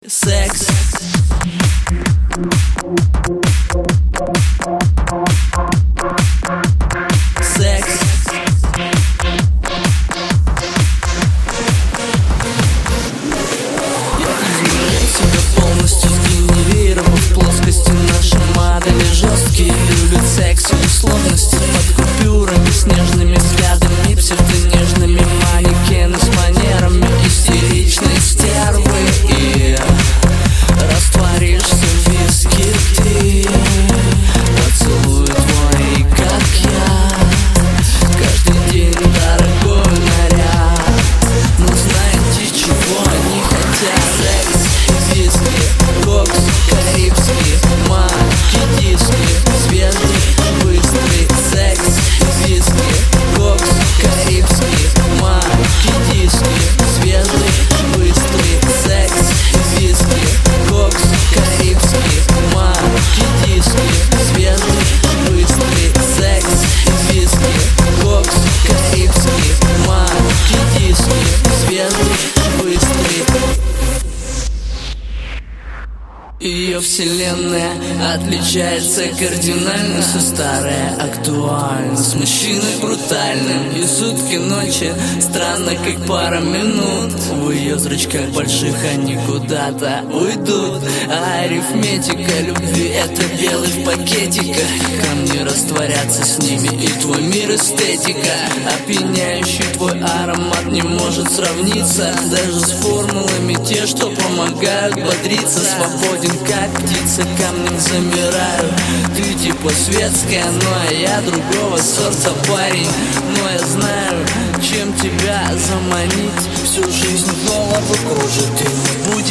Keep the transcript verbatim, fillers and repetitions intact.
Секс. Секс. Я изменил себя полностью, сгенерировав плоскости наши модели жесткие. Любят секс и условности под купюрами, с нежными взглядами, псевдонежными манекены с манерами истеричной стервы. И растворишься в виске ты, поцелуй твой, как я, каждый день дорогой наряд. Но знаете, чего они хотят? Секс, виски, кокс, карибский, маки, диски, звезды, быстрый. Секс, виски, кокс, карибский, маки, диски, звезды, быстрый. Секс, виски, кокс, карибский, маки, диски, звезды, быстрый. Секс, виски, кокс, карибский, маки, диски, звезды, быстрый. Ее вселенная отличается кардинально, все старое актуально, с мужчиной брутальным. И сутки ночи странно, как пара минут. В ее зрачках больших они куда-то уйдут. А арифметика любви — это белый в пакетиках. Камни растворятся с ними, и твой мир эстетика. Опьяняющий твой аромат не может сравниться даже с формулами, те, что помогают бодриться. Свободен как птица, камнем замираю. Ты типа светская, но я другого сорта парень. Но я знаю, чем тебя заманить. Всю жизнь голову кружит и не будет